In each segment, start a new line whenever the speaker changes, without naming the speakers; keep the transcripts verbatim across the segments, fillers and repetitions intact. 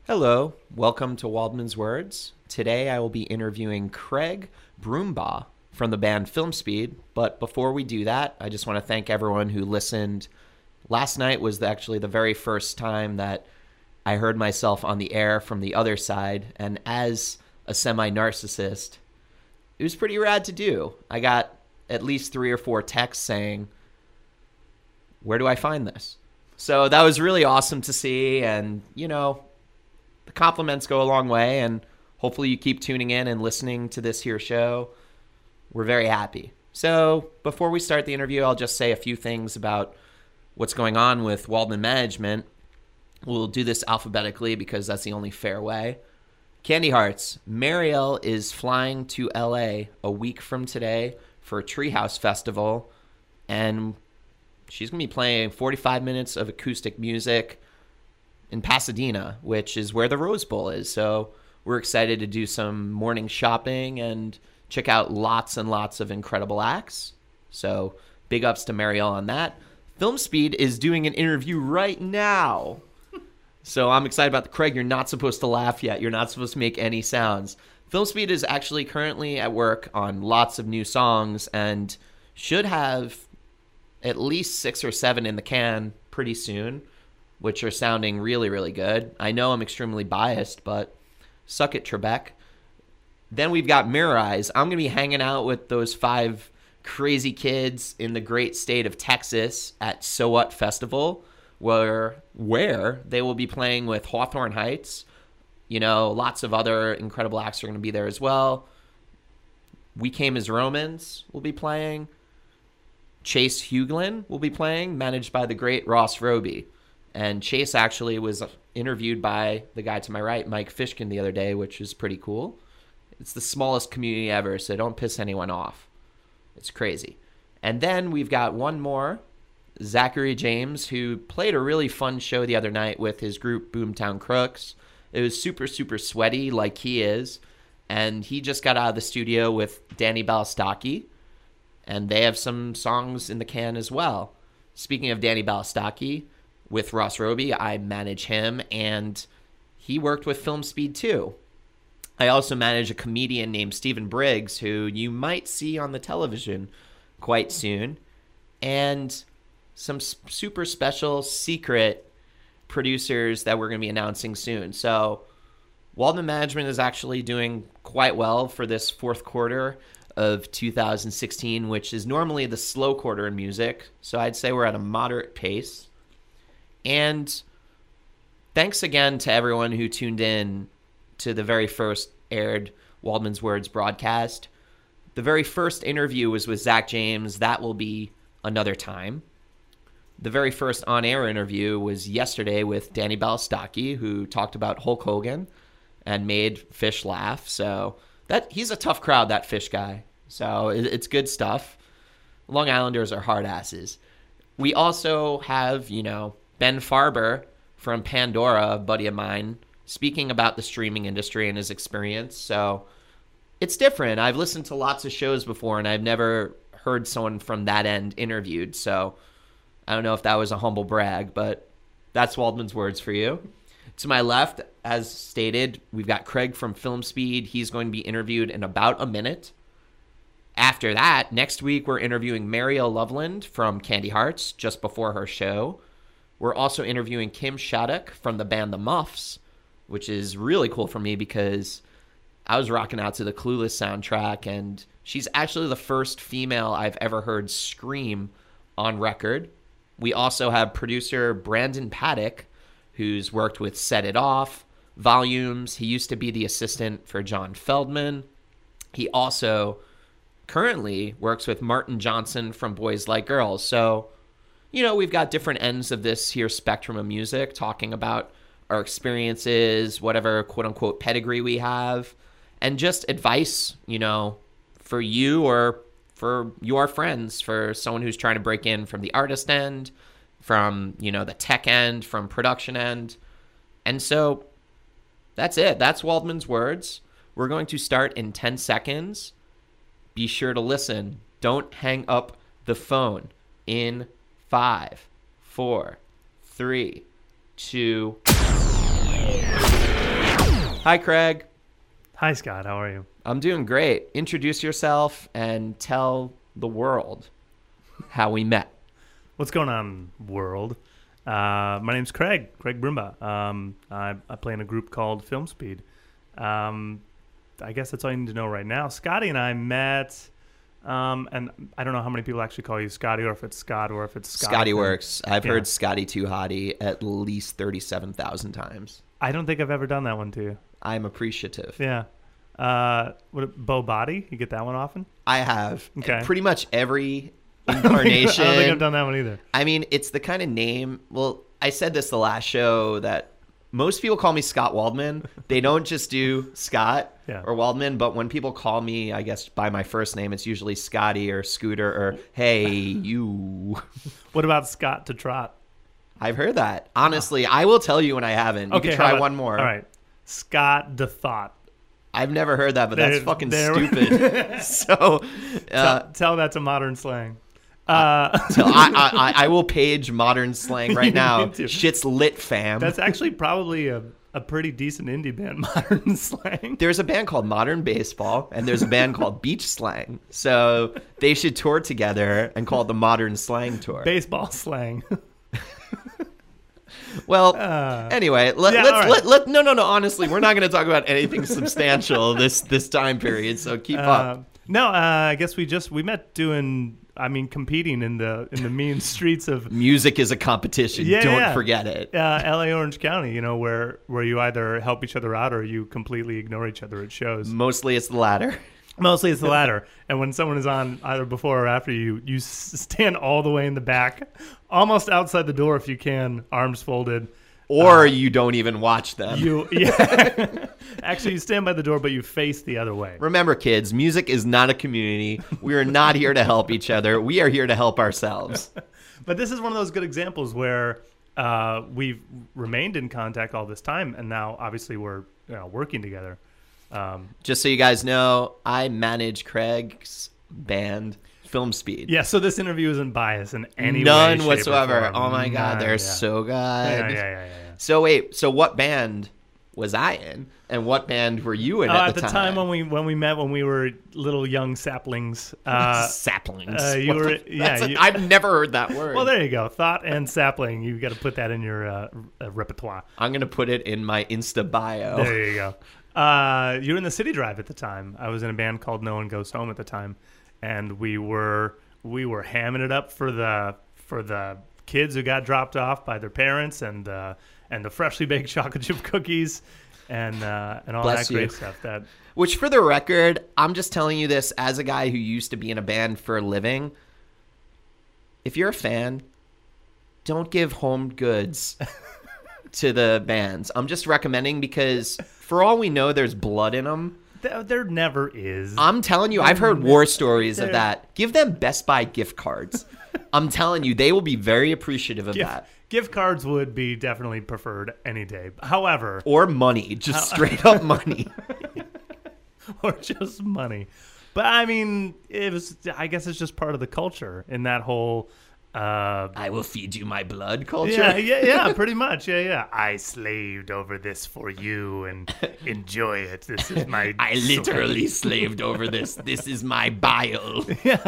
Hello, welcome to Waldman's Words. Today I will be interviewing Craig Broombaugh from the band Film Speed, but before we do that, I just want to thank everyone who listened. Last night was actually the very first time that I heard myself on the air from the other side, and as a semi-narcissist, it was pretty rad to do. I got at least three or four texts saying, where do I find this? So that was really awesome to see, and, you know, the compliments go a long way, and hopefully you keep tuning in and listening to this here show. We're very happy. So before we start the interview, I'll just say a few things about what's going on with Waldman Management. We'll do this alphabetically because that's the only fair way. Candy Hearts. Marielle is flying to L A a week from today for a Treehouse Festival, and she's going to be playing forty-five minutes of acoustic music in Pasadena, which is where the Rose Bowl is. So we're excited to do some morning shopping and check out lots and lots of incredible acts. So big ups to Marielle on that. Film Speed is doing an interview right now. So I'm excited about the Craig. You're not supposed to laugh yet. You're not supposed to make any sounds. Film Speed is actually currently at work on lots of new songs and should have at least six or seven in the can pretty soon, which are sounding really, really good. I know I'm extremely biased, but suck it, Trebek. Then we've got Mirror Eyes. I'm going to be hanging out with those five crazy kids in the great state of Texas at So What Festival, where, where they will be playing with Hawthorne Heights. You know, lots of other incredible acts are going to be there as well. We Came as Romans will be playing. Chase Huglin will be playing, managed by the great Ross Roby. And Chase actually was interviewed by the guy to my right, Mike Fishkin, the other day, which is pretty cool. It's the smallest community ever, so don't piss anyone off. It's crazy. And then we've got one more, Zachary James, who played a really fun show the other night with his group Boomtown Crooks. It was super, super sweaty like he is. And he just got out of the studio with Danny Balastaki, and they have some songs in the can as well. Speaking of Danny Balastaki, with Ross Roby, I manage him, and he worked with Film Speed too. I also manage a comedian named Stephen Briggs, who you might see on the television quite soon, and some super special secret producers that we're going to be announcing soon. So Waldman Management is actually doing quite well for this fourth quarter of two thousand sixteen, which is normally the slow quarter in music. So I'd say we're at a moderate pace. And thanks again to everyone who tuned in to the very first aired Waldman's Words broadcast. The very first interview was with Zach James. That will be another time. The very first on-air interview was yesterday with Danny Balastaki, who talked about Hulk Hogan and made Fish laugh. So that he's a tough crowd, that Fish guy. So it, it's good stuff. Long Islanders are hard asses. We also have, you know, Ben Farber from Pandora, a buddy of mine, speaking about the streaming industry and his experience. So it's different. I've listened to lots of shows before, and I've never heard someone from that end interviewed. So I don't know if that was a humble brag, but that's Waldman's Words for you. To my left, as stated, we've got Craig from Film Speed. He's going to be interviewed in about a minute. After that, next week, we're interviewing Marielle Loveland from Candy Hearts just before her show. We're also interviewing Kim Shattuck from the band The Muffs, which is really cool for me because I was rocking out to the Clueless soundtrack, and she's actually the first female I've ever heard scream on record. We also have producer Brandon Paddock, who's worked with Set It Off, Volumes. He used to be the assistant for John Feldman. He also currently works with Martin Johnson from Boys Like Girls. So, you know, we've got different ends of this here spectrum of music, talking about our experiences, whatever quote-unquote pedigree we have, and just advice, you know, for you or for your friends, for someone who's trying to break in from the artist end, from, you know, the tech end, from production end. And so that's it. That's Waldman's Words. We're going to start in ten seconds. Be sure to listen. Don't hang up the phone in five, four, three, two. Hi, Craig.
Hi, Scott. How are you?
I'm doing great. Introduce yourself and tell the world how we met.
What's going on, world? Uh, my name's Craig, Craig Brumbaugh. Um, I, I play in a group called Film Speed. Um, I guess that's all you need to know right now. Scotty and I met, um, and I don't know how many people actually call you Scotty, or if it's Scott, or if it's Scott.
Scotty works. I've
Yeah.
heard Scotty Too Hottie at least thirty-seven thousand times.
I don't think I've ever done that one to you.
I'm appreciative.
Yeah. Uh, what, Bo Body? You get that one often?
I have.
Okay.
Pretty much every
I don't think
incarnation.
I've done that one either.
I mean, it's the kind of name. Well, I said this the last show that most people call me Scott Waldman. They don't just do Scott
Yeah.
or Waldman, but when people call me, I guess, by my first name, it's usually Scotty or Scooter or hey, you.
What about Scott to Trot?
I've heard that. Honestly, I will tell you when I haven't. You
Okay,
can
how
try
about-
one more.
All right. Scott the Thought.
I've never heard that, but that's
There-
fucking
there-
stupid. so, uh,
tell, tell that to modern slang. Uh,
so I, I, I I will page modern slang right now.
Me too.
Shit's lit, fam.
That's actually probably a, a pretty decent indie band, modern slang.
There's a band called Modern Baseball, and there's a band called Beach Slang. So they should tour together and call it the Modern Slang Tour.
Baseball slang.
Well,
Uh,
anyway, let,
yeah,
let's
all right.
let, let no no no. Honestly, we're not going to talk about anything substantial this this time period. So keep
uh,
up.
no, uh, I guess we just we met doing. I mean, competing in the in the mean streets of
Music is a competition.
Yeah,
Don't
yeah.
forget it.
uh, L A Orange County. You know, where where you either help each other out or you completely ignore each other at shows.
Mostly it's the latter.
Mostly it's the latter. And when someone is on either before or after you, you s- stand all the way in the back, almost outside the door if you can, arms folded.
Or
Uh,
you don't even watch them.
You yeah. Actually, you stand by the door, but you face the other way.
Remember, kids, music is not a community. We are not here to help each other. We are here to help ourselves.
But this is one of those good examples where uh, we've remained in contact all this time, and now obviously we're you know, working together. Um,
Just so you guys know, I manage Craig's band, Film Speed.
yeah, so this interview isn't biased in any way,
None
shape, or
whatsoever.
form.
Oh my God,
None,
they're
yeah.
so good.
Yeah, yeah, yeah, yeah, yeah.
So wait, so what band was I in, and what band were you in
Oh,
at,
at the
time?
time when we when we met when we were little young saplings. Uh,
Saplings.
uh, you
What
were-
the-
yeah,
that's a-
you-
I've never heard that word.
well, there you go. Thought and sapling. You got to put that in your uh, uh, repertoire.
I'm gonna put it in my Insta bio.
There you go. Uh, you were in the City Drive at the time. I was in a band called No One Goes Home at the time, and we were we were hamming it up for the for the kids who got dropped off by their parents, and uh, and the freshly baked chocolate chip cookies, and uh, and all
Bless
that great
you.
stuff. That
Which, for the record, I'm just telling you this as a guy who used to be in a band for a living. If you're a fan, don't give home goods to the bands. I'm just recommending because, for all we know, there's blood in them.
there, there never is.
I'm telling you, I've heard war stories of
There-
that. Give them Best Buy gift cards. I'm telling you, they will be very appreciative of
gift,
that.
gift cards would be definitely preferred any day. However,
Or money, just straight up money.
or just money. But I mean, it was. I guess it's just part of the culture in that whole. Uh,
I will feed you my blood culture.
yeah, yeah, yeah, pretty much. Yeah, yeah. I slaved over this for you and enjoy it. This is my.
I literally slaved over this. This is my bile.
Yeah.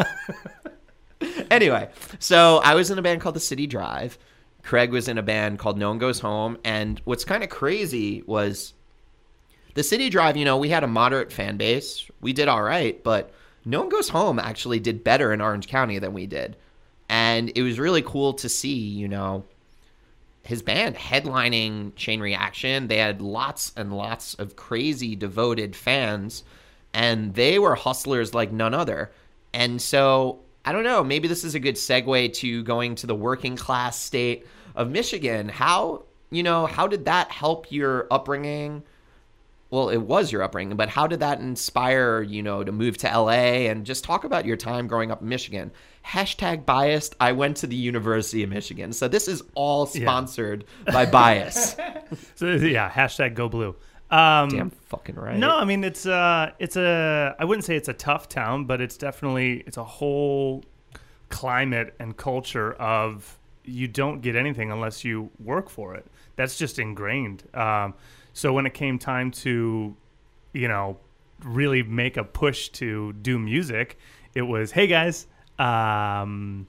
Anyway, so I was in a band called The City Drive. Craig was in a band called No One Goes Home. And what's kind of crazy was The City Drive, you know, we had a moderate fan base. We did all right, but No One Goes Home actually did better in Orange County than we did. And it was really cool to see, you know, his band headlining Chain Reaction. They had lots and lots of crazy devoted fans, and they were hustlers like none other. And so, I don't know, maybe this is a good segue to going to the working class state of Michigan. How, you know, how did that help your upbringing? Well, it was your upbringing, but how did that inspire, you know, to move to L A and just talk about your time growing up in Michigan? Hashtag biased. I went to the University of Michigan. So this is all sponsored yeah. by Bias.
So yeah, hashtag go blue. Um,
Damn fucking right.
No, I mean, it's uh it's a, I wouldn't say it's a tough town, but it's definitely, it's a whole climate and culture of you don't get anything unless you work for it. That's just ingrained. Um, So when it came time to, you know, really make a push to do music, it was, hey guys, um,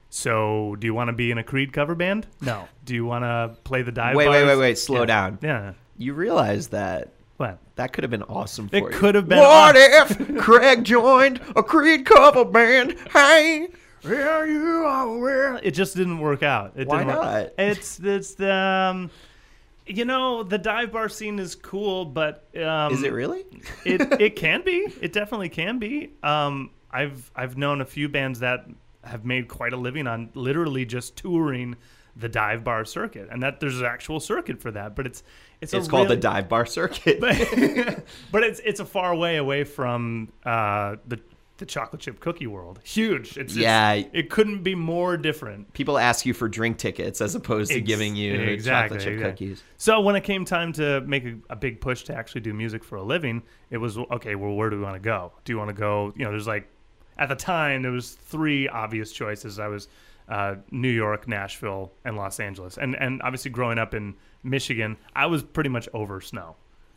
so do you want to be in a Creed cover band? No. Do you want to play the dive
Wait,
bars?
wait, wait, wait. Slow
yeah.
down.
Yeah.
You realize that
What?
that could have been awesome for
It
you.
could have been
What
awesome.
if Craig joined a Creed cover band? Hey, here you are.
It just didn't work out. It
Why
didn't work.
not?
It's it's the um, you know, the dive bar scene is cool, but um,
Is it really?
it it can be. It definitely can be. Um, I've I've known a few bands that have made quite a living on literally just touring the dive bar circuit, and that there's an actual circuit for that. But it's it's
It's
a
called
really,
the dive bar circuit.
but, but it's it's a far way away from uh, the the chocolate chip cookie world. Huge. It's
Yeah.
It's, it couldn't be more different.
People ask you for drink tickets as opposed to
Ex-
giving you
exactly,
chocolate chip
exactly.
cookies.
So when it came time to make a, a big push to actually do music for a living, it was, okay, well, where do we want to go? Do you want to go, you know, there's like, at the time, there was three obvious choices. I was uh, New York, Nashville, and Los Angeles. And and obviously growing up in Michigan, I was pretty much over snow.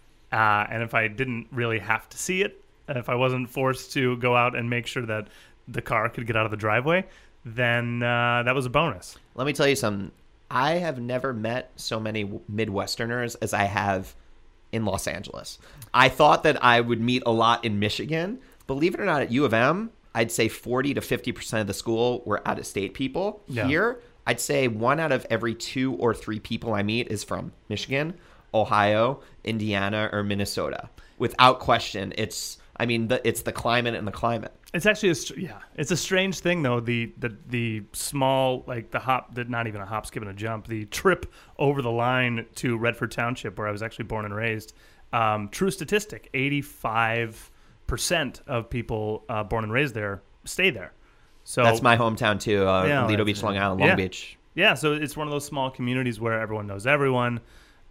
Uh, and if I didn't really have to see it, if I wasn't forced to go out and make sure that the car could get out of the driveway, then uh, that was a bonus.
Let me tell you something. I have never met so many Midwesterners as I have in Los Angeles. I thought that I would meet a lot in Michigan. Believe it or not, at U of M, I'd say forty to fifty percent of the school were out-of-state people.
Yeah.
Here, I'd say one out of every two or three people I meet is from Michigan, Ohio, Indiana, or Minnesota. Without question, it's, I mean, the, it's the climate and the climate.
It's actually a str- yeah. It's a strange thing though. The the the small like the hop, the, not even a hop, skip, and a jump. The trip over the line to Redford Township, where I was actually born and raised. Um, true statistic: eighty-five percent of people uh, born and raised there stay there. So
That's my hometown too, uh,
Yeah,
Lido
that's-
Beach, Long Island, Long
yeah.
Beach.
yeah. So it's one of those small communities where everyone knows everyone.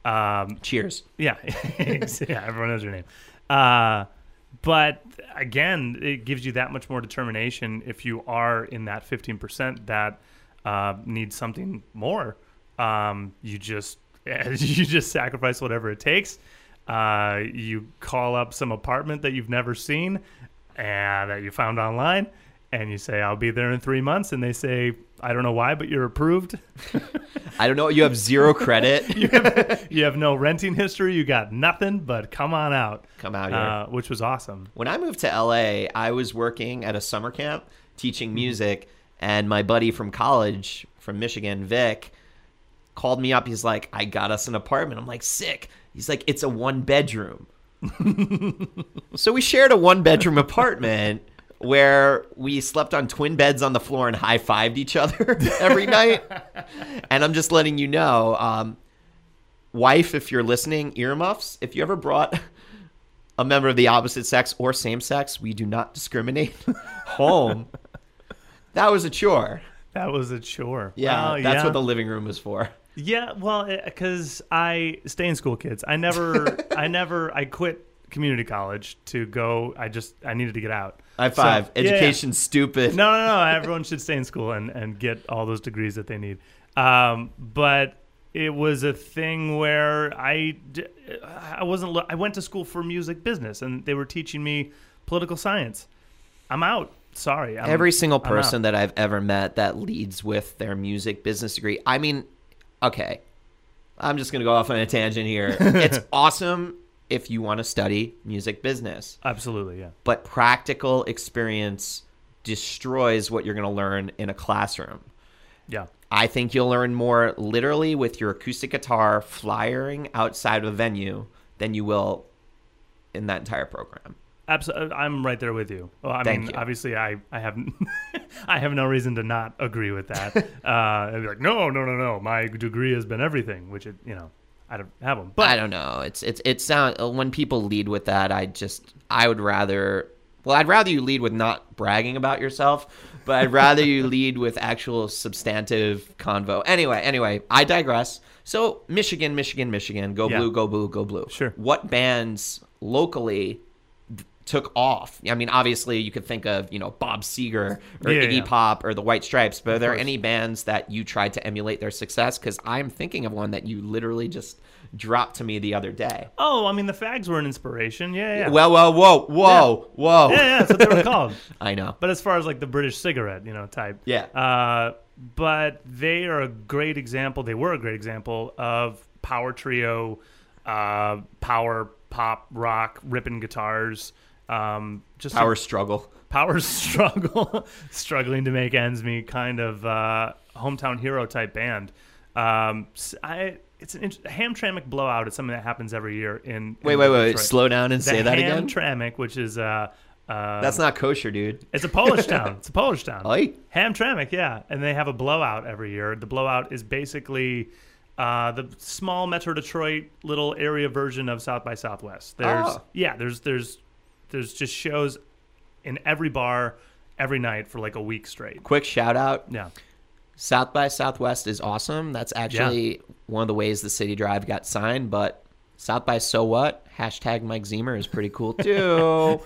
Um,
Cheers.
Yeah, yeah, everyone knows your name. Uh, but again, it gives you that much more determination if you are in that fifteen percent that uh, needs something more. Um, you just you just sacrifice whatever it takes. Uh, you call up some apartment that you've never seen and that you found online, and you say, "I'll be there in three months," and they say, "I don't know why, but you're approved."
I don't know. You have zero credit.
you, have, you have no renting history. You got nothing, but come on out.
Come out here.
Uh, which was awesome.
When I moved to L A, I was working at a summer camp teaching music, and my buddy from college, from Michigan, Vic, called me up. He's like, I got us an apartment. I'm like, sick. He's like, it's a one bedroom. So we shared a one bedroom apartment where we slept on twin beds on the floor and high-fived each other every night. And I'm just letting you know, um, wife, if you're listening, earmuffs, if you ever brought a member of the opposite sex or same sex, we do not discriminate, home, that was a chore.
That was a chore.
Yeah,
Well,
that's
yeah.
what the living room is for.
Yeah, well, because I stay in school, kids. I never, I never, I quit community college to go. I just, I needed to get out.
High five.
So, yeah, yeah.
Education's stupid.
No, no, no. Everyone should stay in school and, and get all those degrees that they need. Um, but it was a thing where I, d- I wasn't, lo- I went to school for music business, and they were teaching me political science. I'm out. Sorry. I'm,
Every single
I'm
person
out.
that I've ever met that leads with their music business degree. I mean, okay, I'm just going to go off on a tangent here. It's awesome if you want to study music business,
Absolutely, yeah.
but practical experience destroys what you're going to learn in a classroom.
Yeah.
I think you'll learn more literally with your acoustic guitar flyering outside of a venue than you will in that entire program.
Absolutely, I'm right there with you. Well, I
Thank
mean,
you.
obviously, I, I have I have no reason to not agree with that. uh, I'd be like, no, no, no, no. My degree has been everything, which it, you know, I don't have them. But
I don't know. It's it's it sound when people lead with that, I just I would rather well, I'd rather you lead with not bragging about yourself, but I'd rather you lead with actual substantive convo. Anyway, anyway, I digress. So Michigan, Michigan, Michigan, go
Yeah.
blue, go blue, go blue.
Sure.
What bands locally took off. I mean, obviously you could think of, you know, Bob Seger or
Yeah,
Iggy
yeah.
Pop or the White Stripes, but are there
course.
any bands that you tried to emulate their success? Because I'm thinking of one that you literally just dropped to me the other day.
Oh, I mean, the Fags were an inspiration. Yeah, yeah.
Well, well, whoa, whoa, whoa.
yeah, yeah, that's what they were called.
I know.
But as far as like the British cigarette, you know, type.
Yeah.
Uh, but they are a great example. They were a great example of power trio, uh, power pop rock, ripping guitars. Um, just
Power
a
struggle.
power struggle, struggling to make ends meet, kind of uh, hometown hero type band. Um, s- I it's an int- Hamtramck blowout is something that happens every year in. in
Wait, wait, wait.
Detroit.
Slow down and
The
say that again.
Hamtramck, which is uh, uh,
That's not kosher, dude.
it's a Polish town. It's a Polish town.
Oi.
Hamtramck, yeah, and they have a blowout every year. The blowout is basically uh, the small Metro Detroit little area version of South by Southwest. There's
Oh.
yeah, there's there's there's just shows in every bar every night for like a week straight.
Quick shout out.
Yeah,
South by Southwest is awesome. That's actually one of the ways the City Drive got signed, but South by So What? Hashtag Mike Zemer is pretty cool too.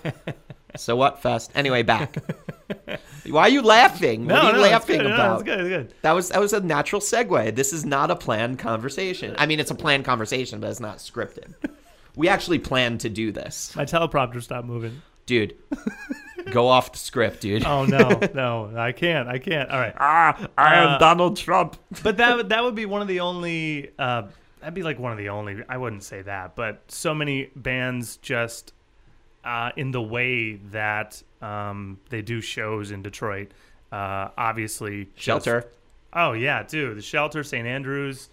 So What Fest. Anyway, back. Why are you laughing?
no,
what are you
no, it's
laughing
good. No,
about?
it's good. It's good.
That was that was a natural segue. This is not a planned conversation. I mean, it's a planned conversation, but it's not scripted. We actually planned to do this.
My teleprompter stopped moving.
Dude, go off the script, dude.
Oh no, no, I can't. I can't. All right.
Ah, I am
Uh,
Donald Trump.
But that would that would be one of the only. Uh, that'd be like one of the only. I wouldn't say that, but so many bands just uh, in the way that um, they do shows in Detroit. Uh, obviously, just-
Shelter.
oh yeah, dude, the Shelter, Saint Andrews,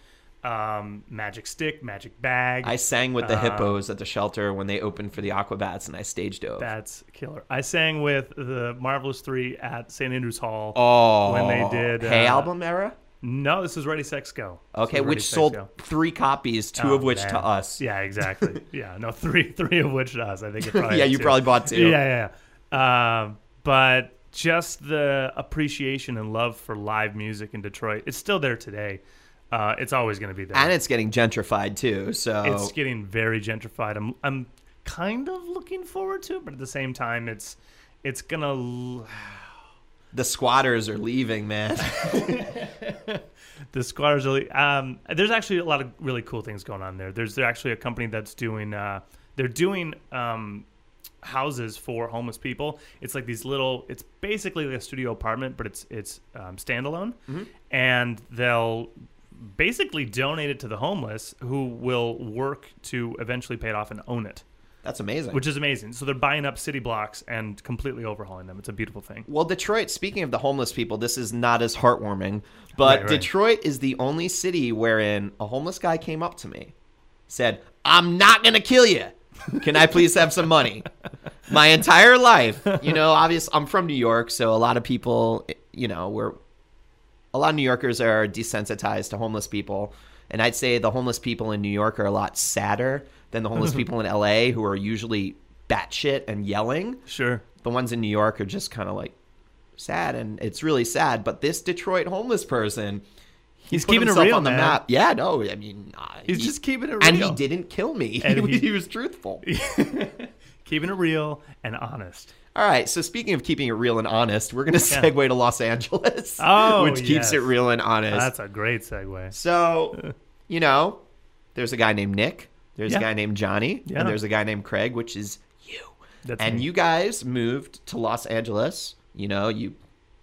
um, Magic Stick, Magic Bag.
I sang with the
Uh,
hippos at the Shelter when they opened for the Aquabats, and I stage dove.
That's killer. I sang with the Marvelous Three at Saint Andrews Hall.
Oh,
when they did,
Hey
uh,
album era.
No, this is Ready Sex Go. This
Okay,
was Ready,
which
Sex,
sold
Go.
three copies, two
Oh,
of which
man.
to us.
Yeah, exactly. yeah, no, three, three of which to us. I think it probably.
Yeah,
had
you
two.
probably bought two.
Yeah, yeah. yeah. Um, but just the appreciation and love for live music in Detroit, it's still there today. Uh, it's always going to be there.
And it's getting gentrified too. So
It's getting very gentrified. I'm, I'm kind of looking forward to it, but at the same time, it's, it's gonna. L-
the squatters are leaving, man.
The squatters are. Um, there's actually a lot of really cool things going on there. There's actually a company that's doing. Uh, they're doing um, houses for homeless people. It's like these little. It's basically like a studio apartment, but it's it's um, standalone,
Mm-hmm.
and they'll basically donate it to the homeless, who will work to eventually pay it off and own it,
That's amazing.
which is amazing. So they're buying up city blocks and completely overhauling them. It's a beautiful thing.
Well, Detroit, speaking of the homeless people, this is not as heartwarming, but
Right, right.
Detroit is the only city wherein a homeless guy came up to me, said, I'm not going to kill you. Can I please have some money? My entire life, you know, obviously I'm from New York, so a lot of people, you know, we're, a lot of New Yorkers are desensitized to homeless people. And I'd say the homeless people in New York are a lot sadder than the homeless people in L A, who are usually batshit and yelling.
Sure.
The ones in New York are just kind of like sad, and it's really sad. But this Detroit homeless person, he
He's
put
keeping it
himself
real,
on the
man.
map. Yeah, no, I mean, uh,
He's
he-
just keeping it real.
and he didn't kill me.
And
he,
he-
he was truthful.
Keeping it real and honest.
All right, so speaking of keeping it real and honest, we're going to
Yeah.
segue to Los Angeles,
Oh,
which keeps
yes.
it real and honest.
That's a great segue.
So, you know, there's a guy named Nick, there's
Yeah.
a guy named Johnny,
Yeah.
and there's a guy named Craig, which is you.
That's
and
me.
you guys moved to Los Angeles. You know, you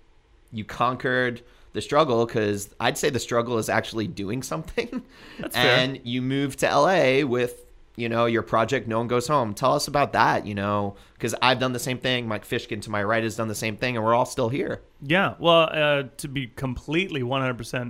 you conquered the struggle, because I'd say the struggle is actually doing something.
That's fair.
And you moved to L A with, you know, your project No One Goes Home. Tell us about that, you know, because I've done the same thing. Mike Fishkin to my right has done the same thing, and we're all still here.
Yeah. Well, uh, to be completely one hundred percent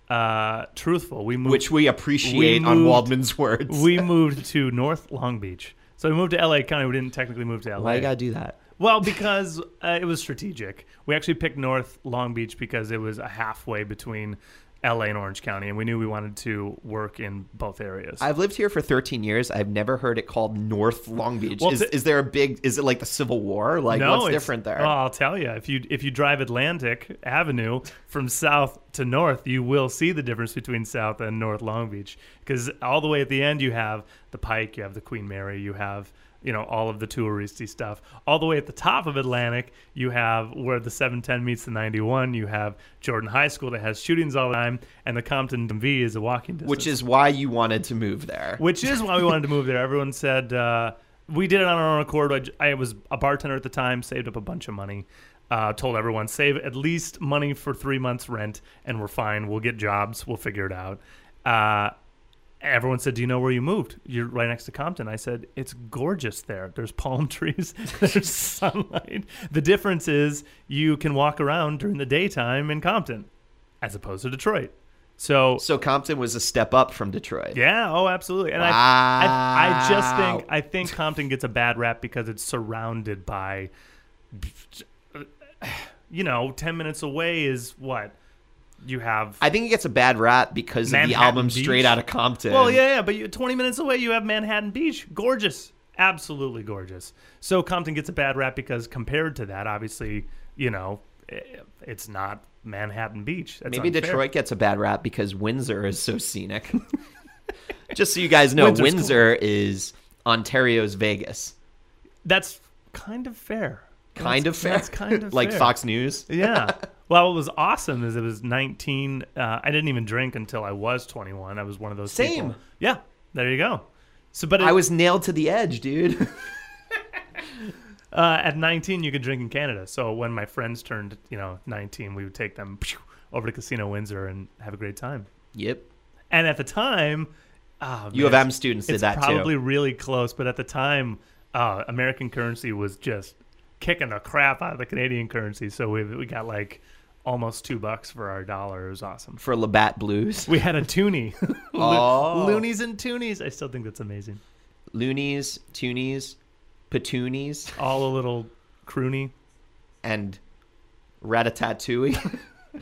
uh, truthful, we moved.
Which we appreciate
we
on
moved-
Waldman's words.
we moved to North Long Beach. So we moved to L A County. We didn't technically move to L A.
Why you gotta do that?
Well, because uh, it was strategic. We actually picked North Long Beach because it was a halfway between L A and Orange County, and we knew we wanted to work in both areas.
I've lived here for thirteen years. I've never heard it called North Long Beach.
Well,
is,
t-
is there a big, is it like the Civil War? Like,
no,
what's
it's-
different there?
Well, I'll tell you. If you if you drive Atlantic Avenue from south to north, you will see the difference between South and North Long Beach, because all the way at the end you have the Pike, you have the Queen Mary, you have, you know, all of the touristy stuff. All the way at the top of Atlantic, you have where the seven ten meets the ninety-one. You have Jordan High School that has shootings all the time, and the Compton D M V is a walking distance.
Which is why you wanted to move there.
Which is why we wanted to move there. Everyone said uh, we did it on our own accord. I, I was a bartender at the time, saved up a bunch of money. Uh, told everyone, save at least money for three months rent, and we're fine. We'll get jobs. We'll figure it out. Uh, everyone said, do you know where you moved? You're right next to Compton. I said, it's gorgeous there. There's palm trees. There's sunlight. The difference is you can walk around during the daytime in Compton as opposed to Detroit. So,
so Compton was a step up from Detroit.
Yeah. Oh, absolutely. And
wow.
I, I, I just think, I think Compton gets a bad rap because it's surrounded by, you know, ten minutes away is what? You have.
I think it gets a bad rap because
Manhattan
of the album
Beach.
Straight Outta Compton.
Well, yeah, yeah, but you, twenty minutes away, you have Manhattan Beach. Gorgeous. Absolutely gorgeous. So Compton gets a bad rap because compared to that, obviously, you know, it's not Manhattan Beach. That's
Maybe
unfair.
Detroit gets a bad rap because Windsor is so scenic. Just so you guys know,
Windsor's
Windsor cool. is Ontario's Vegas.
That's kind of fair.
Kind
that's,
of fair?
That's kind of
like
fair.
Fox News?
Yeah. Well, what was awesome is it was nineteen. Uh, I didn't even drink until I was twenty-one. I was one of those
Same.
people. Yeah. There you go. So, but it,
I was nailed to the edge, dude.
uh, at nineteen, you could drink in Canada. So when my friends turned, you know, nineteen, we would take them over to Casino Windsor and have a great time.
Yep.
And at the time, oh,
U
man,
of M students did
it's
that
probably
too.
really close. But at the time, uh, American currency was just kicking the crap out of the Canadian currency. So we we got like almost two bucks for our dollar. It was awesome.
For Labatt Blues.
We had a toonie.
Oh.
Loonies and toonies. I still think that's amazing.
Loonies, toonies, patoonies,
All a little croony.
and Ratatatouille.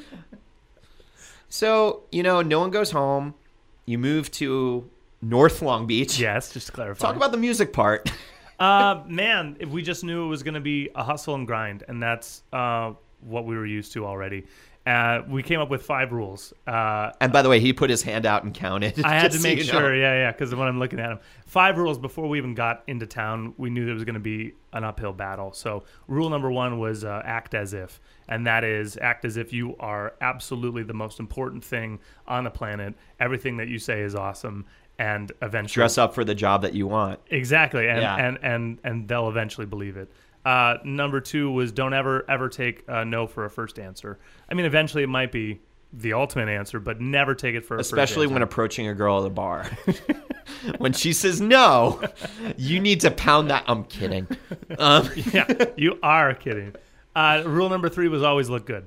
So, you know, no one goes home. You move to North Long Beach.
Yes, just to clarify.
Talk about the music part.
uh, man, if we just knew it was going to be a hustle and grind, and that's uh, what we were used to already. Uh, we came up with five rules. Uh,
And by the way, he put his hand out and counted.
I had to
just so
make
you know.
sure, yeah, yeah, because when I'm looking at them, five rules before we even got into town, we knew there was going to be an uphill battle. So rule number one was uh, act as if, and that is act as if you are absolutely the most important thing on the planet. Everything that you say is awesome, and eventually
Dress up for the job that you want.
exactly, and
Yeah.
and, and and they'll eventually believe it. Uh, number two was don't ever, ever take uh, no for a first answer. I mean, eventually it might be the ultimate answer, but never take it for a
Especially
first
when
answer.
approaching a girl at a bar. When she says no, you need to pound that. I'm kidding. Um,
Yeah, you are kidding. Uh, rule number three was always look good.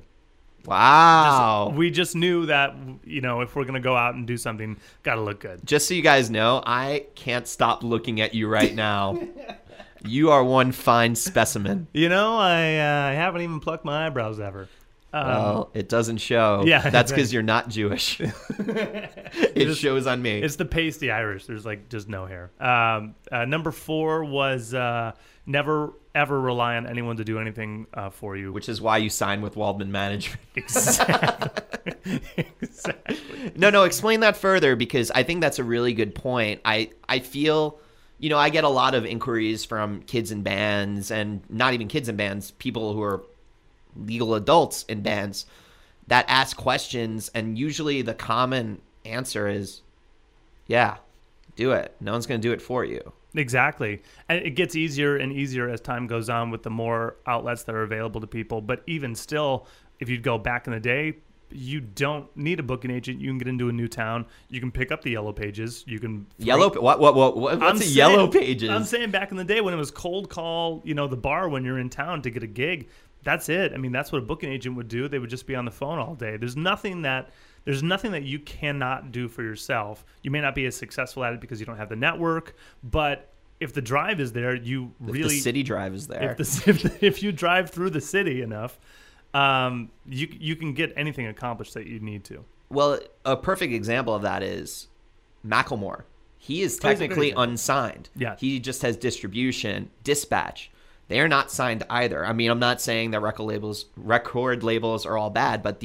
wow.
We just knew that, you know, if we're going to go out and do something, got to look good.
Just so you guys know, I can't stop looking at you right now. You are one fine specimen.
You know, I, uh, I haven't even plucked my eyebrows ever. Um,
Well, it doesn't show.
Yeah.
That's because you're not Jewish. It
Just-
shows on me.
It's the pasty Irish. There's like just no hair. Um, uh, number four was uh, never ever rely on anyone to do anything uh, for you.
Which is why you sign with Waldman Management.
Exactly. Exactly.
No, no, explain that further because I think that's a really good point. I, I feel, you know, I get a lot of inquiries from kids in bands and not even kids in bands, people who are legal adults in bands that ask questions. And usually the common answer is, yeah, do it. No one's going to do it for you.
Exactly. And it gets easier and easier as time goes on with the more outlets that are available to people. But even still, if you'd go back in the day, you don't need a booking agent. You can get into a new town. You can pick up the Yellow Pages. You can throw-
Yellow, what, what, what, what what's
I'm
a
saying-
Yellow Pages?
I'm saying back in the day when it was cold call, you know, the bar when you're in town to get a gig. That's it. I mean, that's what a booking agent would do. They would just be on the phone all day. There's nothing that there's nothing that you cannot do for yourself. You may not be as successful at it because you don't have the network, but if the drive is there, you
If
really
the city drive is there.
if the if, if you drive through the city enough, um, you you can get anything accomplished that you need to.
Well, a perfect example of that is Macklemore. He is
Oh, he's a great
technically
example.
unsigned.
Yeah.
He just has distribution, dispatch. They are not signed either. I mean, I'm not saying that record labels record labels are all bad, but these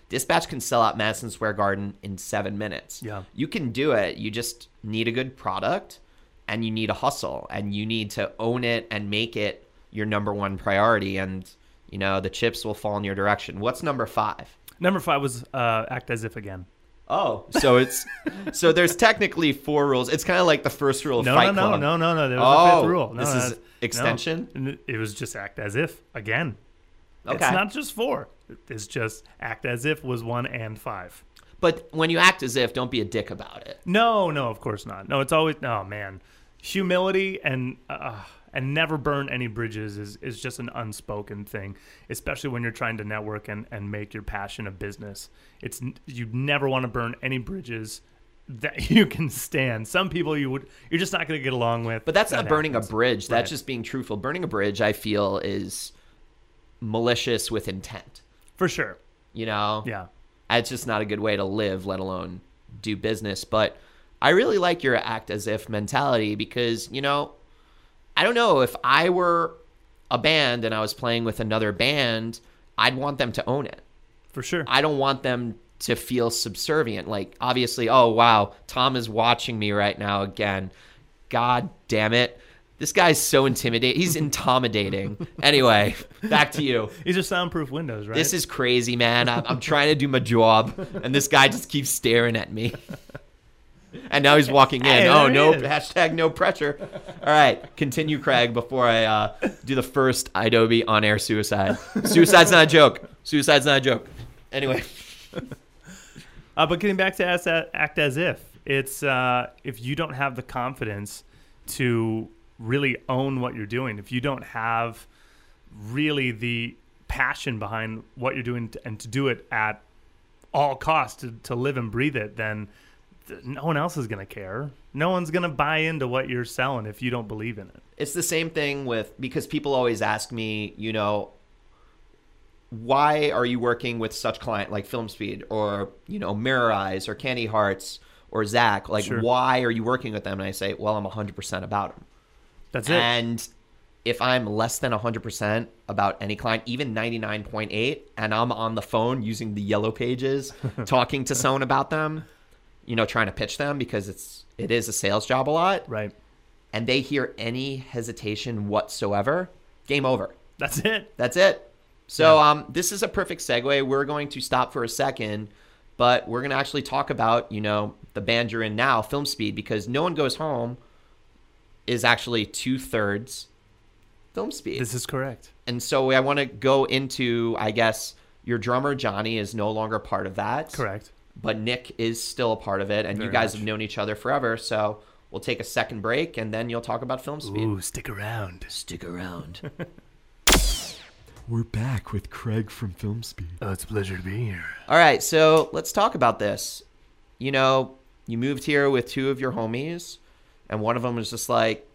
Dispatch can sell out Madison Square Garden in seven minutes.
Yeah.
You can do it. You just need a good product and you need a hustle and you need to own it and make it your number one priority. And, you know, the chips will fall in your direction. What's number five?
Number five was uh, Act As If Again.
Oh, so it's so there's technically four rules. It's kind of like the first rule of
No,
Fight
no,
Club.
no, no, no, no. There was
oh,
a fifth rule. No,
this
no,
is
no.
extension?
No. It was just Act As If Again.
Okay.
It's not just four. It's just Act As If was one and five.
But when you act as if, don't be a dick about it.
No, no, of course not. No, it's always, oh man. Humility and uh, and never burn any bridges is, is just an unspoken thing, especially when you're trying to network and, and make your passion a business. It's you never want to burn any bridges that you can stand. Some people you would you're just not going to get along with.
But that's
that
not burning
happens.
a bridge. That's
Right.
just being truthful. Burning a bridge, I feel, is malicious with intent.
For sure.
You know?
Yeah.
It's just not a good way to live, let alone do business. But I really like your act as if mentality because, you know, I don't know, if I were a band and I was playing with another band, I'd want them to own it.
For sure.
I don't want them to feel subservient. Like, obviously, oh, wow, Tom is watching me right now again. God damn it. This guy's so intimidating. He's intimidating. Anyway, back to you.
These are soundproof windows, right?
This is crazy, man. I'm, I'm trying to do my job, and this guy just keeps staring at me. And now he's walking in.
Hey,
oh,
there
no,
he is.
hashtag no pressure. All right, continue, Craig, before I uh, do the first Adobe on-air suicide. Suicide's not a joke. Suicide's not a joke. Anyway.
Uh, but getting back to as, Act As If, it's uh, if you don't have the confidence to really own what you're doing, if you don't have really the passion behind what you're doing to, and to do it at all costs, to, to live and breathe it, then th- no one else is going to care. No one's going to buy into what you're selling if you don't believe in it.
It's the same thing with, because people always ask me, you know, why are you working with such client like Film Speed or, you know, Mirror Eyes or Candy Hearts or Zach? Like,
Sure.
why are you working with them? And I say, well, I'm one hundred percent about them.
That's it.
And if I'm less than one hundred percent about any client, even ninety-nine point eight, and I'm on the phone using the yellow pages, talking to someone about them, you know, trying to pitch them because it's it is a sales job a lot,
Right.
and they hear any hesitation whatsoever, game over.
That's it.
That's it. So
Yeah.
um, this is a perfect segue. We're going to stop for a second, but we're going to actually talk about, you know, the band you're in now, Film Speed, because No One Goes Home is actually two-thirds Film Speed.
This is correct.
And so I want to go into, I guess, your drummer, Johnny, is no longer part of that.
Correct.
But Nick is still a part of it, and
Very
you guys
much.
have known each other forever. So we'll take a second break, and then you'll talk about Film Speed.
Ooh, stick around.
Stick around.
We're back with Craig from Film Speed.
Oh, it's a pleasure to be here.
All right, so let's talk about this. You know, you moved here with two of your homies, and one of them was just like,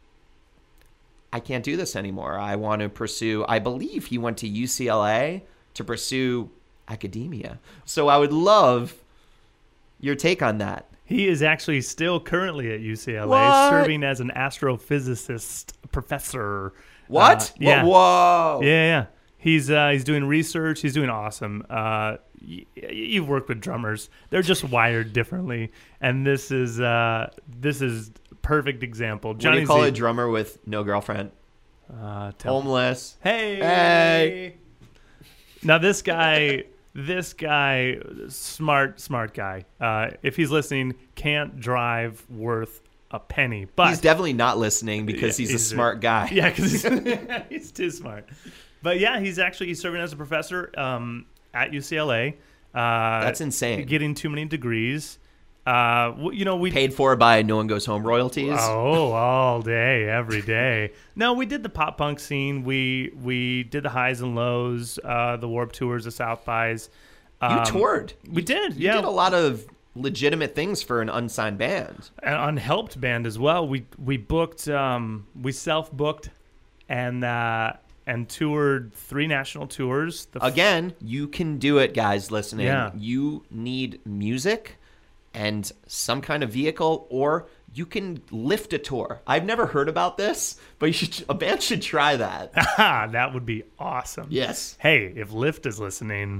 I can't do this anymore. I want to pursue, I believe he went to U C L A to pursue academia. So I would love your take on that.
He is actually still currently at U C L A,
What?
serving as an astrophysicist professor.
What?
Uh, yeah.
Whoa.
Yeah, yeah. He's uh, he's doing research. He's doing awesome. Uh, y- you've worked with drummers; they're just wired differently, and this is uh, this is perfect example.
What do you call a drummer with no girlfriend?
uh, tell
Homeless.
Hey.
Hey.
Now this guy, this guy, smart, smart guy. Uh, if he's listening, can't drive worth a penny. But
He's definitely not listening because
Yeah,
he's, a
he's a-
smart guy.
yeah, because he's, he's too smart. But yeah, he's actually he's serving as a professor um, at U C L A. Uh,
That's insane.
Getting too many degrees. Uh, w- you know we
Paid for by No One Goes Home royalties.
Oh, all day, every day. No, we did the pop punk scene. We we did the highs and lows, uh, the Warped Tours, the South Bys.
You
Um,
toured.
We did,
You
yeah.
did a lot of legitimate things for an unsigned band.
An unhelped band as well. We we booked, um, we self booked, and uh, and toured three national tours. The f-
Again, you can do it, guys listening.
Yeah.
You need music and some kind of vehicle, or you can lift a tour. I've never heard about this, but you should, a band should try that.
that would be awesome.
Yes.
Hey, if Lyft is listening,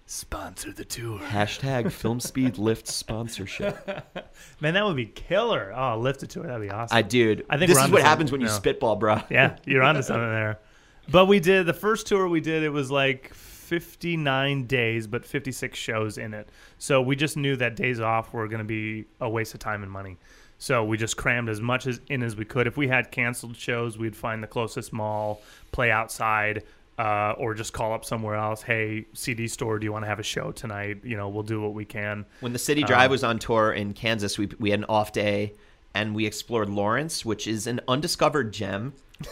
sponsor the tour.
Hashtag Film Speed Lift sponsorship.
Man, that would be killer. Oh, lift a tour. That'd be awesome.
I dude.
I think
this
we're
is
onto
what
something,
happens when you
no.
spitball, bro.
Yeah, you're onto something there. But we did the first tour we did. It was like fifty-nine days, but fifty-six shows in it. So we just knew that days off were going to be a waste of time and money. So we just crammed as much as in as we could. If we had canceled shows, we'd find the closest mall, play outside, uh, or just call up somewhere else. Hey, C D store, do you want to have a show tonight? You know, we'll do what we can.
When the City Drive
Um,
was on tour in Kansas, we we had an off day, and we explored Lawrence, which is an undiscovered gem.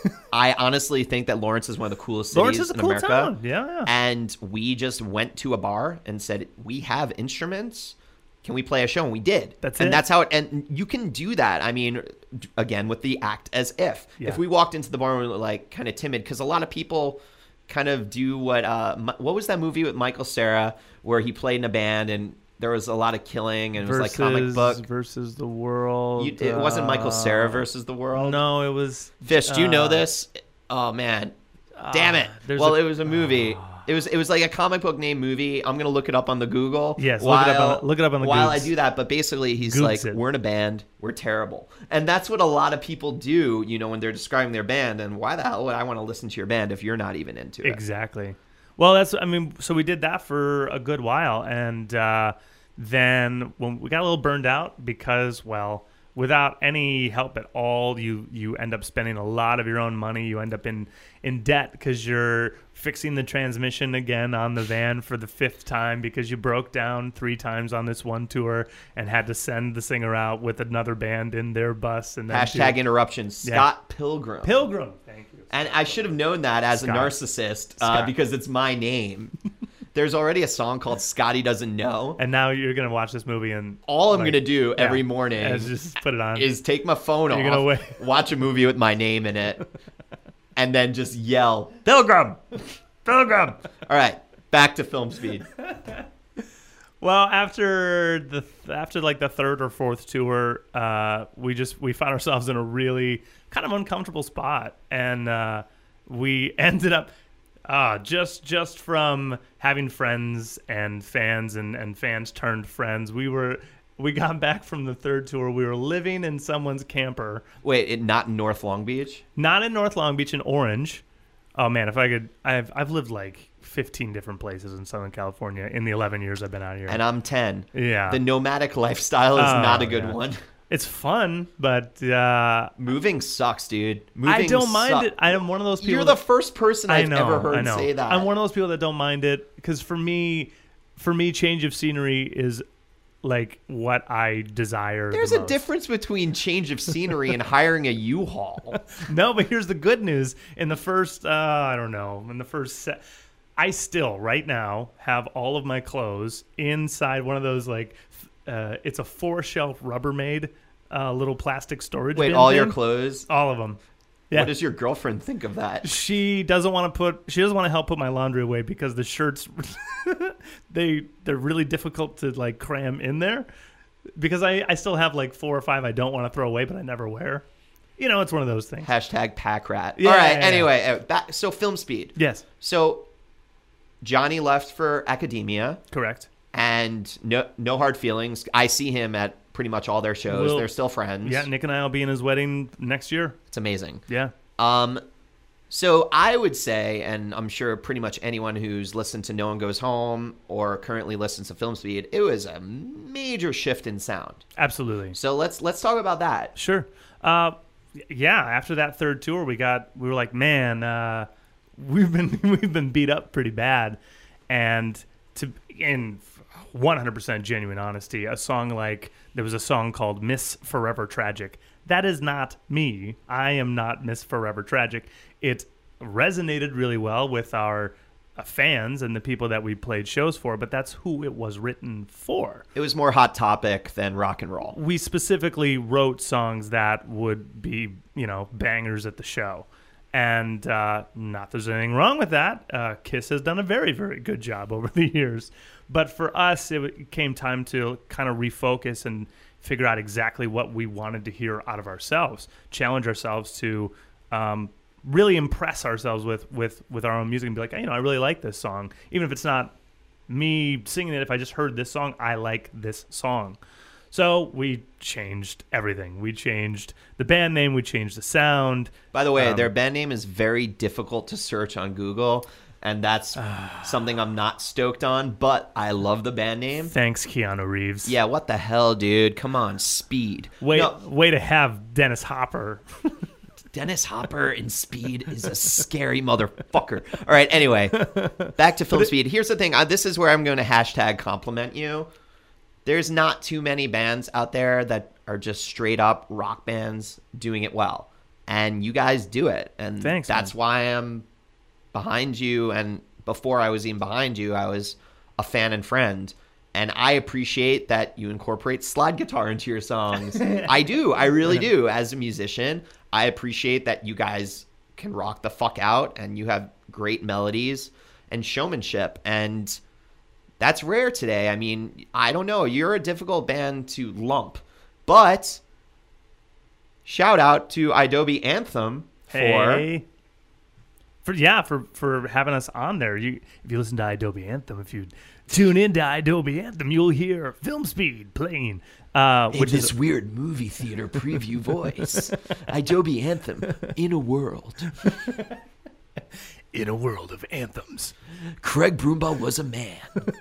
I honestly think that Lawrence is one of the coolest cities
Lawrence is a
in
cool
America.
town. Yeah, yeah.
And we just went to a bar and said, we have instruments. Can we play a show? And we did.
That's
and
it.
that's how it, and you can do that. I mean, again, with the act as if.
Yeah.
If we walked into the bar and we were like kind of timid, because a lot of people kind of do what, uh, Mi- what was that movie with Michael Cera where he played in a band and there was a lot of killing and it was like comic book.
versus the world.
You, it wasn't Michael Cera
uh,
versus the world.
No, it was.
Fish, do you know
uh,
this? Oh man, damn it!
there's
Well,
a-
it was a movie. It was it was like a comic book named movie. I'm gonna look it up on the Google.
Yes, look it up on the- look it up on the
While
Googs.
I do that, but basically he's
Googs
like,
it.
we're in a band, we're terrible, and that's what a lot of people do. You know, when they're describing their band, and why the hell would I want to listen to your band if you're not even into it?
Exactly. Well, that's, I mean, so we did that for a good while. And uh, then when we got a little burned out because, well, without any help at all, you, you end up spending a lot of your own money. You end up in, in debt because you're fixing the transmission again on the van for the fifth time because you broke down three times on this one tour and had to send the singer out with another band in their bus. And then
Hashtag
to-
interruption. Scott Pilgrim.
Pilgrim. Thank you.
And I should have known that as
Scott.
a narcissist uh,
Scott.
because it's my name. There's already a song called Scotty Doesn't Know.
And now you're going to watch this movie and
All I'm
like,
going to do
yeah,
every morning
is just put it on.
is take my phone
You're
off,
gonna wait.
watch a movie with my name in it, and then just yell, Pilgrim! Pilgrim! All right, back to Film Speed.
Well, after the after like the third or fourth tour, uh, we just we found ourselves in a really kind of uncomfortable spot, and uh, we ended up uh, just just from having friends and fans and, and fans turned friends. We were we got back from the third tour. We were living in someone's camper,
Wait, it, not in North Long Beach?
not in North Long Beach, in Orange. Oh man, if I could, I've I've lived like fifteen different places in Southern California in the eleven years I've been out here.
And I'm ten.
Yeah.
The nomadic lifestyle is
Oh,
not a good
yeah.
one.
It's fun, but uh,
Moving sucks, dude. Moving
I don't mind
suck-
it. I'm one of those people.
You're
that,
the first person
I
I've
know,
ever heard
I know.
say that.
I'm one of those people that don't mind it because for me, for me, change of scenery is like what I desire.
There's
the
a
most.
difference between change of scenery and hiring a U-Haul.
No, but here's the good news. In the first, uh, I don't know, in the first set, I still right now have all of my clothes inside one of those like, uh, it's a four shelf Rubbermaid uh, little plastic storage.
Wait,
bin
all your
thing.
clothes?
All of them. Yeah.
What does your girlfriend think of that?
She doesn't want to put. She doesn't want to help put my laundry away because the shirts, they they're really difficult to like cram in there. Because I I still have like four or five I don't want to throw away, but I never wear. You know, it's one of those things.
Hashtag pack rat.
Yeah,
All right.
yeah, yeah.
Anyway, uh, back, so Film Speed.
Yes,
So Johnny left for academia,
correct.
and no no hard feelings. I see him at pretty much all their shows.
We'll-
They're still friends.
Yeah, Nick and I will be in his wedding next year.
It's amazing.
Yeah,
Um, so I would say, and I'm sure pretty much anyone who's listened to No One Goes Home or currently listens to Film Speed, it was a major shift in sound.
absolutely.
So let's let's talk about that.
Sure. Uh, y- yeah. After that third tour, we got we were like, man, uh, we've been we've been beat up pretty bad, and to in one hundred percent genuine honesty, a song like there was a song called Miss Forever Tragic. That is not me. I am not Miss Forever Tragic. It resonated really well with our uh, fans and the people that we played shows for, but that's who it was written for.
It was more Hot Topic than rock and roll.
We specifically wrote songs that would be, you know, bangers at the show. And uh, not there's anything wrong with that. Uh, Kiss has done a very, very good job over the years. But for us, it came time to kind of refocus and figure out exactly what we wanted to hear out of ourselves, challenge ourselves to um, really impress ourselves with, with, with our own music and be like, hey, you know, I really like this song. Even if it's not me singing it, if I just heard this song, I like this song. So we changed everything. We changed the band name. We changed the sound.
By the way,
Um,
their band name is very difficult to search on Google, and that's something I'm not stoked on, but I love the band name.
Thanks, Keanu Reeves.
Yeah, what the hell, dude? Come on, Speed.
Way,
No,
way to have Dennis Hopper.
Dennis Hopper in Speed is a scary motherfucker. All right, anyway, back to Film Speed. Here's the thing. I, this is where I'm going to hashtag compliment you. There's not too many bands out there that are just straight up rock bands doing it well. And you guys do it. And
Thanks,
that's
man.
why I'm behind you. And before I was even behind you, I was a fan and friend. And I appreciate that you incorporate slide guitar into your songs. I do. I really do. As a musician, I appreciate that you guys can rock the fuck out and you have great melodies and showmanship. And that's rare today. I mean, I don't know. You're a difficult band to lump. But shout out to Adobe Anthem for...
Hey. For, yeah, for, for having us on there. You, if you listen to Adobe Anthem, if you tune into Adobe Anthem, you'll hear Film Speed playing. Uh,
In
which
this
is
weird movie theater preview voice, Adobe Anthem, in a world.
in a world of anthems.
Craig Brumbaugh was a man.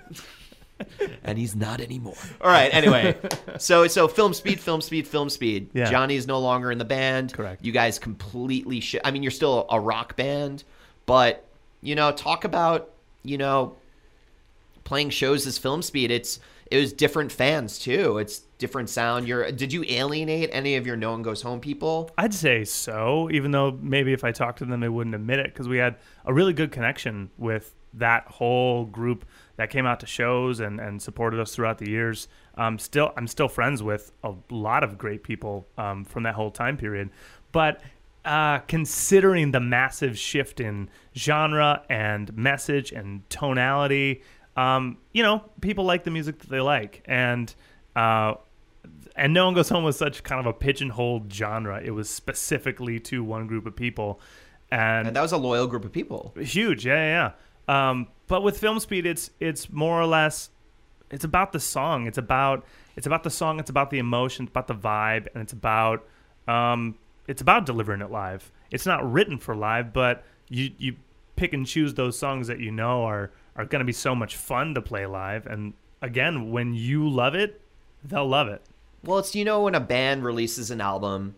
And he's not anymore.
All right, anyway. so so Film Speed, Film Speed, Film Speed.
Yeah.
Johnny's no longer in the band.
Correct.
You guys completely sh- I mean, you're still a rock band, but, you know, talk about, you know, playing shows as Film Speed. It's it was different fans too. It's different sound. You're did you alienate any of your No One Goes Home people?
I'd say so, even though maybe if I talked to them, they wouldn't admit it, because we had a really good connection with that whole group that came out to shows and, and supported us throughout the years. Um, still, I'm still friends with a lot of great people um, from that whole time period. But uh, considering the massive shift in genre and message and tonality, um, you know, people like the music that they like. And uh, and No One Goes Home was such kind of a pigeonholed genre. It was specifically to one group of people. And,
And that was a loyal group of people.
huge, yeah, yeah, yeah. Um, but with Film Speed, it's it's more or less, it's about the song. It's about it's about the song. It's about the emotion. It's about the vibe, and it's about um, it's about delivering it live. It's not written for live, but you you pick and choose those songs that you know are are going to be so much fun to play live. And again, when you love it, they'll love it.
Well, it's, you know, when a band releases an album,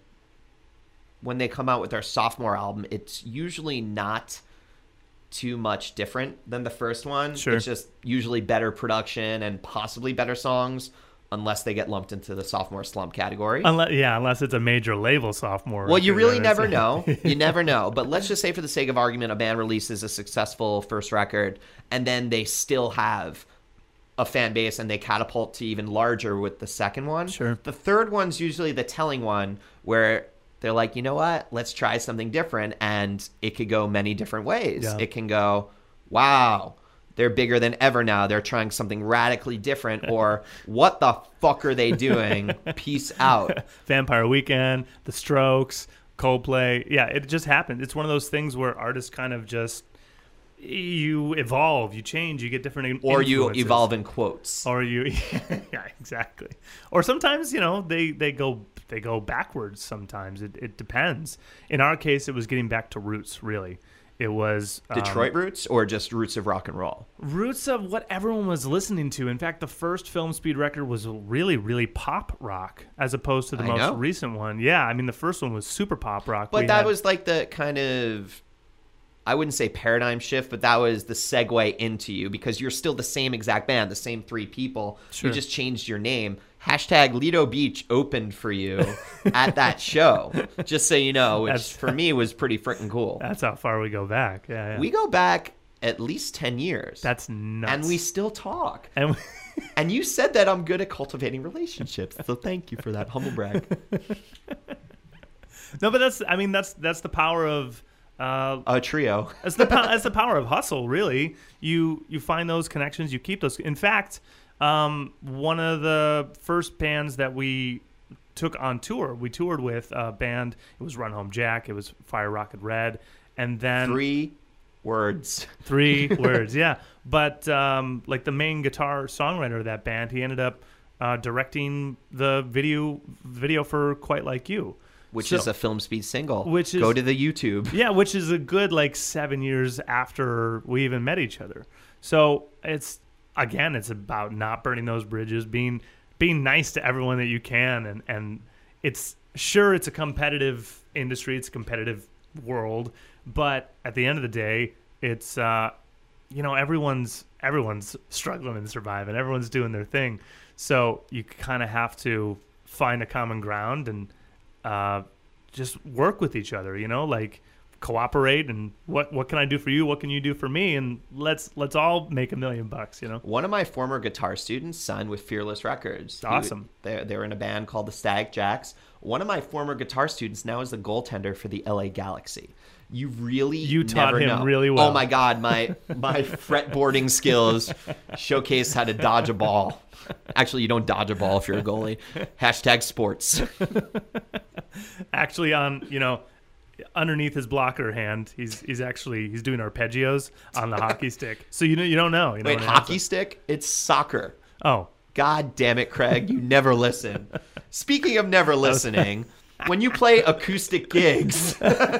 when they come out with their sophomore album, it's usually not too much different than the first one.
Sure.
It's just usually better production and possibly better songs, unless they get lumped into the sophomore slump category.
Unless yeah, unless it's a major label sophomore.
Well, you
record,
really
then
never
it's-
know. You never know. But let's just say, for the sake of argument, a band releases a successful first record, and then they still have a fan base, and they catapult to even larger with the second one.
Sure.
The third one's usually the telling one, where they're like, you know what? Let's try something different, and it could go many different ways.
Yeah.
It can go, wow, they're bigger than ever now. They're trying something radically different, or what the fuck are they doing? Peace out.
Vampire Weekend, The Strokes, Coldplay. Yeah, it just happened. It's one of those things where artists kind of just, you evolve, you change, you get different in-
Or you
influences.
evolve in quotes.
Or you, yeah, exactly. Or sometimes, you know, they, they go they go backwards sometimes. It, it depends. In our case, it was getting back to roots, really. It was um,
Detroit roots, or just roots of rock and roll?
roots of what everyone was listening to. In fact, the first Film Speed record was really, really pop rock, as opposed to the
I
most
know.
recent one. Yeah, I mean, the first one was super pop rock.
But
We
that
had-
was like the kind of, I wouldn't say paradigm shift, but that was the segue into you, because you're still the same exact band, the same three people.
Sure.
You just changed your name. Hashtag Lido Beach opened for you at that show, just so you know, which
That's-
for me was pretty freaking cool.
That's how far we go back. Yeah, yeah.
We go back at least ten years.
That's nuts.
and we still talk.
and we,
And you said that I'm good at cultivating relationships, so thank you for that humble brag.
no, but that's. I mean, that's that's the power of. Uh,
A trio.
That's the po- that's the power of hustle. Really, you you find those connections, you keep those. In fact, um, one of the first bands that we took on tour, we toured with a band. It was Run Home Jack. It was Fire Rocket Red, and then
Three words.
Three words, yeah. But um, like the main guitar songwriter of that band, he ended up uh, directing the video video for Quite Like You,
Which
So-
is a Film Speed single.
Which is-
Go to the YouTube.
yeah, which is a good like seven years after we even met each other. So it's again, it's about not burning those bridges, being being nice to everyone that you can, and and it's sure it's a competitive industry, it's a competitive world, but at the end of the day, it's uh, you know everyone's everyone's struggling to survive, and everyone's doing their thing. So you kind of have to find a common ground and uh, just work with each other. You know, like cooperate and what what can I do for you? What can you do for me? And let's let's all make a million bucks. You know.
One of my former guitar students signed with Fearless Records. He would-
Awesome.
they they were in a band called the Stag Jacks. One of my former guitar students now is the goaltender for the L A Galaxy. You really
You taught
never
him
know.
really well.
Oh my God, my my fretboarding skills showcased how to dodge a ball. Actually, you don't dodge a ball if you're a goalie. Hashtag sports.
Actually, on you know, underneath his blocker hand, he's he's actually he's doing arpeggios on the hockey stick. So you know you don't know. You know
Wait,
what
hockey
happens.
stick? It's soccer.
Oh,
God damn it, Craig. You never listen. Speaking of never listening, when you play acoustic gigs,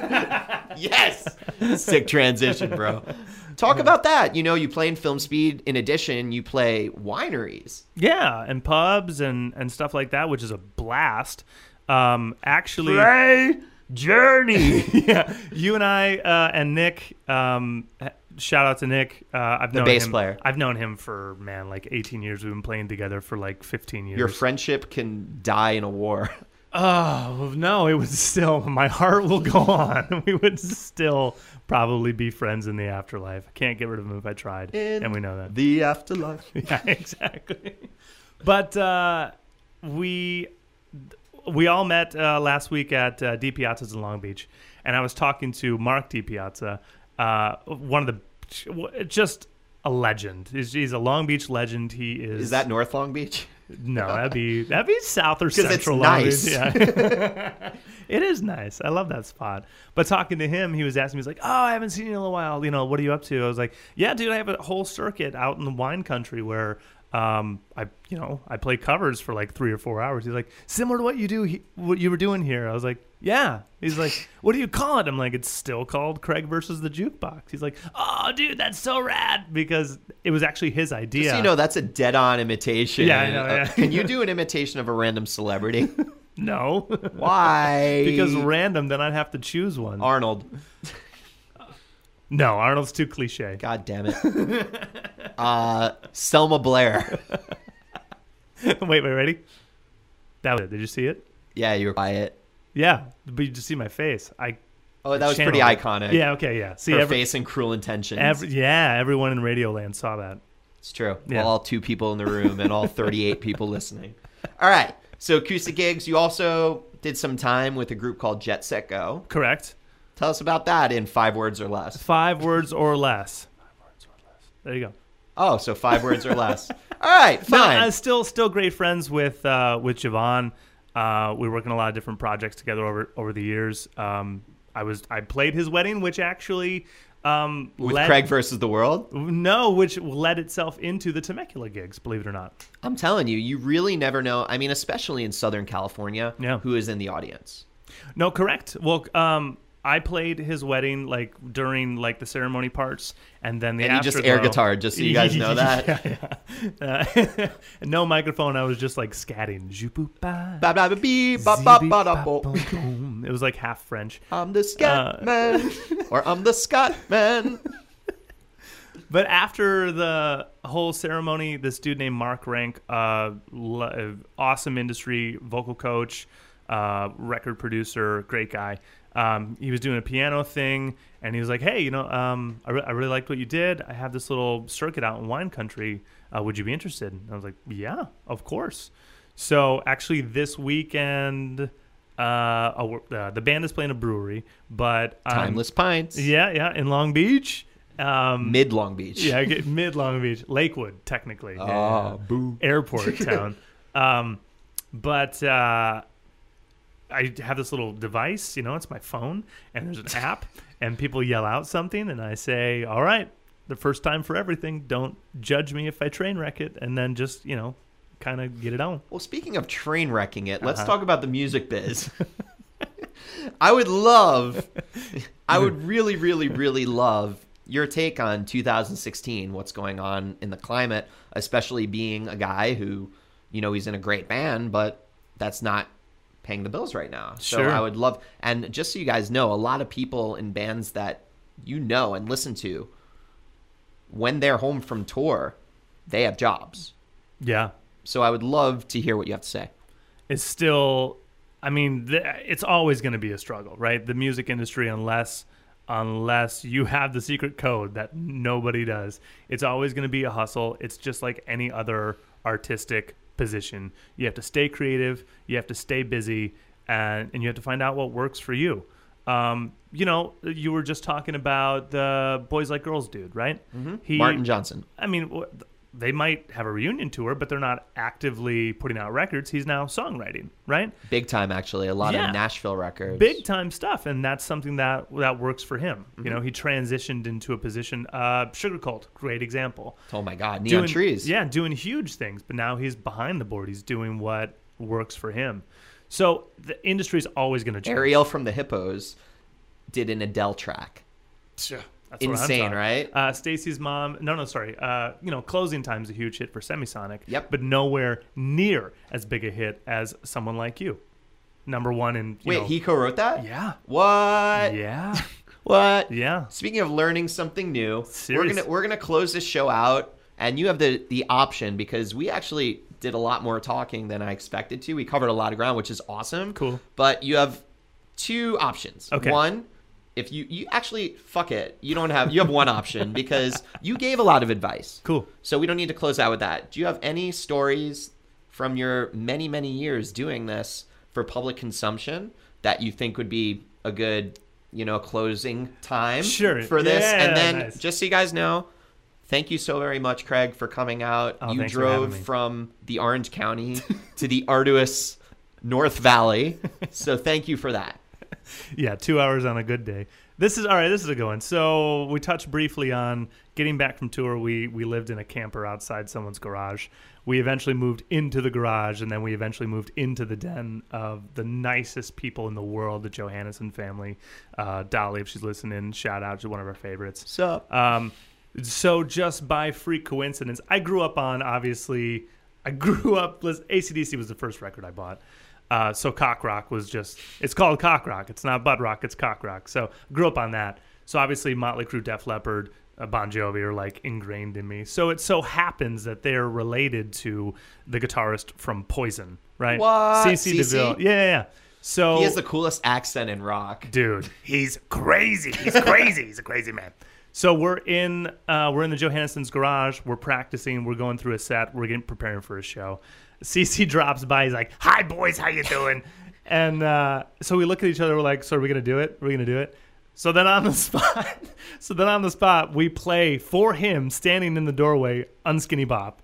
yes, sick transition, bro. Talk about that. You know, you play in Film Speed. In addition, you play wineries.
yeah, and pubs and and stuff like that, which is a blast. Um, actually,
Play Journey.
yeah, you and I uh, and Nick. Um, h- shout out to Nick. Uh, I've
The
known
bass
him,
player.
I've known him for man like eighteen years. We've been playing together for like fifteen years.
Your friendship can die in a war.
Oh no, it would still. My heart will go on. We would still probably be friends in the afterlife. I can't get rid of him if I tried,
In
and we know that.
The afterlife.
Yeah, exactly. But uh, we we all met uh, last week at uh, Di Piazza's in Long Beach, and I was talking to Mark Di Piazza, uh, one of the just a legend. He's, he's a Long Beach legend. He is.
Is that North Long Beach?
No, that'd be that'd be South or
'Cause it's
Central Long
nice.
Beach. Yeah. It is nice. I love that spot. But talking to him, he was asking me, he's like, "Oh, I haven't seen you in a little while. You know, what are you up to?" I was like, "Yeah, dude, I have a whole circuit out in the wine country where um, I, you know, I play covers for like three or four hours." He's like, "Similar to what you do, he- what you were doing here." I was like, "Yeah." He's like, "What do you call it?" I'm like, "It's still called Craig versus the Jukebox." He's like, "Oh, dude, that's so rad," because it was actually his idea.
Just so you know, that's a dead-on imitation.
Yeah, I know,
Uh,
yeah.
Can you do an imitation of a random celebrity?
No.
Why?
Because random, then I'd have to choose one.
Arnold.
No, Arnold's too cliche.
God damn it. Uh, Selma Blair.
wait, wait, ready? That was it. Did you see it?
Yeah, you were quiet.
Yeah, but you just see my face. I
Oh, that was pretty
channeled it.
iconic.
Yeah, okay, yeah. See,
Her
every,
face and Cruel Intentions.
every, yeah, everyone in Radioland saw that.
It's true.
Yeah.
Well, all two people in the room and all thirty-eight people listening. All right. So acoustic gigs. You also did some time with a group called Jet Set Go.
Correct.
Tell us about that in five words or less.
Five words or less. Five words or less. There you go.
Oh, so five words or less. All right,
No,
fine.
I'm still still great friends with uh, with Javon. Uh, we work on a lot of different projects together over over the years. Um, I was I played his wedding, which actually um,
with
led,
Craig versus the world.
No, which led itself into the Temecula gigs. Believe it or not.
I'm telling you, you really never know. I mean, especially in Southern California,
Yeah.
who is in the audience.
No, correct. Well, um, I played his wedding like during like the ceremony parts, and then the
And you just
afterglow-
air guitar, just so you guys know that.
yeah, yeah. Uh, no microphone. I was just like scatting. Zoop-boop-ba,
Ba ba ba bee, ba ba ba da bo.
zee-beep-ba-boom. It was like half French.
I'm the scat
Uh,
man, or I'm the Scott man.
But after the whole ceremony, this dude named Mark Rank, uh, l- awesome industry vocal coach, uh, record producer, great guy. Um, he was doing a piano thing, and he was like, "Hey, you know, um, I, re- I really liked what you did. I have this little circuit out in wine country. Uh, would you be interested?" And I was like, "Yeah, of course." So actually, this weekend, uh, uh, the band is playing a brewery, but um,
Timeless Pints.
Yeah, yeah, in Long Beach. Um,
Mid Long Beach.
yeah, I get mid Long Beach, Lakewood, technically.
Oh,
Yeah.
boo.
Airport town. Um, but uh, I have this little device, you know, it's my phone, and there's an app, and people yell out something, and I say, all right, the first time for everything. Don't judge me if I train wreck it, and then just, you know, kind of get it on.
Well, speaking of train wrecking it, let's
Uh-huh.
talk about the music biz. I would love, I would really, really, really love your take on two thousand sixteen, what's going on in the climate, especially being a guy who, you know, he's in a great band, but that's not paying the bills right now. So
Sure.
I would love, and just so you guys know, a lot of people in bands that you know and listen to, when they're home from tour, they have jobs.
Yeah.
So I would love to hear what you have to say.
It's still, I mean, th- it's always going to be a struggle, right? The music industry, unless unless you have the secret code that nobody does, it's always going to be a hustle. It's just like any other artistic position. You have to stay creative, you have to stay busy, and, and you have to find out what works for you. Um, you know, you were just talking about the Boys Like Girls dude, right?
Mm-hmm.
He,
Martin Johnson.
I mean, wh- they might have a reunion tour, but they're not actively putting out records. He's now songwriting, right?
Big time, actually. A lot
Yeah.
of Nashville records.
Big time stuff, and that's something that that works for him.
Mm-hmm.
You know, he transitioned into a position. Uh, Sugar Cult, great example.
Oh my God, Neon
Doing-
Trees.
Yeah, doing huge things, but now he's behind the board. He's doing what works for him. So the industry's always going to change.
Ariel from the Hippos did an Adele track.
Sure. That's what I'm
Insane,
talking.
right?
Uh, Stacy's Mom. No, no, sorry. Uh, you know, Closing Time's a huge hit for Semisonic.
Yep.
But nowhere near as big a hit as Someone Like You. Number one in. You
Wait,
know,
he co-wrote that?
Yeah.
What?
Yeah.
What?
Yeah.
Speaking of learning something new,
Serious.
we're gonna we're gonna close this show out, and you have the the option because we actually did a lot more talking than I expected to. We covered a lot of ground, which is awesome.
Cool.
But you have two options.
Okay.
One, if you you actually fuck it, you don't have you have one option because you gave a lot of advice.
Cool.
So we don't need to close out with that. Do you have any stories from your many, many years doing this for public consumption that you think would be a good, you know, closing time
Sure.
for this?
Yeah,
and then
nice.
just so you guys know, thank you so very much, Craig, for coming out.
Oh,
you
thanks for having
drove
me.
from the Orange County to the arduous North Valley. So thank you for that.
Yeah, two hours on a good day. This is all right. This is a good one. So we touched briefly on getting back from tour. We we lived in a camper outside someone's garage. We eventually moved into the garage, and then we eventually moved into the den of the nicest people in the world, the Johannesson family. Uh, Dolly, if she's listening, shout out to one of our favorites.
What's up?
Um, so just by freak coincidence, I grew up on, obviously, I grew up, A C D C was the first record I bought. Uh, so cock rock was just, it's called cock rock. It's not butt rock, it's cock rock. So grew up on that. So obviously Motley Crue, Def Leppard, uh, Bon Jovi are like ingrained in me. So it so happens that they're related to the guitarist from Poison, right?
What?
C C
C C?
DeVille. Yeah, yeah, yeah. So
He has the coolest accent in rock.
dude, he's crazy. He's crazy. He's a crazy man. So we're in uh, we're in the Johannesson's garage. We're practicing. We're going through a set. We're getting preparing for a show. C C drops by. He's like, "Hi, boys. How you doing?" And uh, so we look at each other. We're like, "So are we gonna do it? Are we gonna do it?" So then on the spot, so then on the spot, we play for him, standing in the doorway, "Unskinny Bop."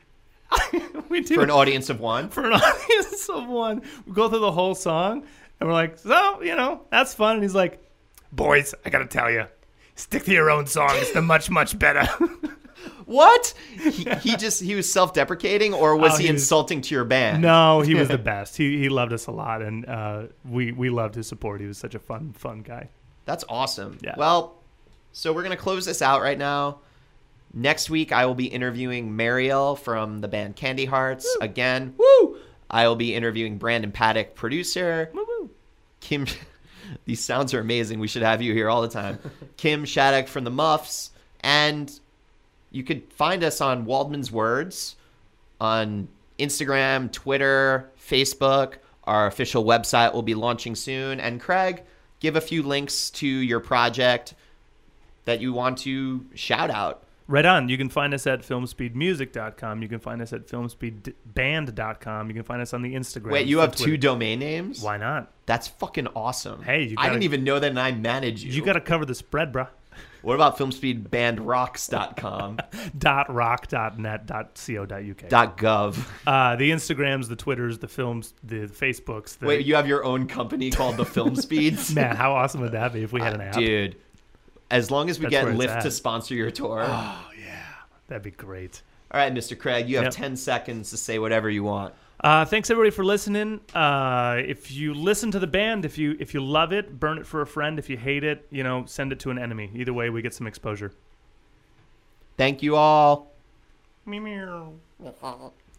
we do
For an audience of one.
for an audience of one. We go through the whole song, and we're like, so, you know, that's fun. And he's like, boys, I got to tell you, stick to your own songs. They're much, much better.
What? He, he just he was self-deprecating, or was
Oh,
he,
he was-
insulting to your band?
No, he was the best. He he loved us a lot, and uh, we, we loved his support. He was such a fun, fun guy.
That's awesome.
Yeah.
Well, so we're gonna close this out right now. Next week, I will be interviewing Mariel from the band Candy Hearts again. Woo! I will be interviewing Brandon Paddock, producer.
Woo-woo.
Kim, these sounds are amazing. We should have you here all the time. Kim Shattuck from the Muffs, and you could find us on Waldman's Words on Instagram, Twitter, Facebook. Our official website will be launching soon. And Craig, give a few links to your project that you want to shout out.
Right on. You can find us at film speed music dot com. You can find us at film speed band dot com. You can find us on the Instagram.
Wait, you
and
have two
Twitter.
domain names?
Why not?
That's fucking awesome.
Hey, you
I
gotta-
didn't even know that, and I manage you.
You got to cover the spread, bruh.
What about filmspeed band rocks dot com?
dot rock dot net dot co dot uk.
Dot gov.
Uh, the Instagrams, the Twitters, the films, the Facebooks. The...
Wait, you have your own company called the Film Speeds?
Man, how awesome would that be if we had an app?
Dude, as long as we
That's where
get
it's
Lyft
at.
to sponsor your tour.
Oh, yeah. That'd be great.
All right, Mister Craig, you have
Yep.
ten seconds to say whatever you want.
Uh, thanks everybody for listening. Uh, if you listen to the band, if you if you love it, burn it for a friend. If you hate it, you know, send it to an enemy. Either way, we get some exposure.
Thank you all.
Meow.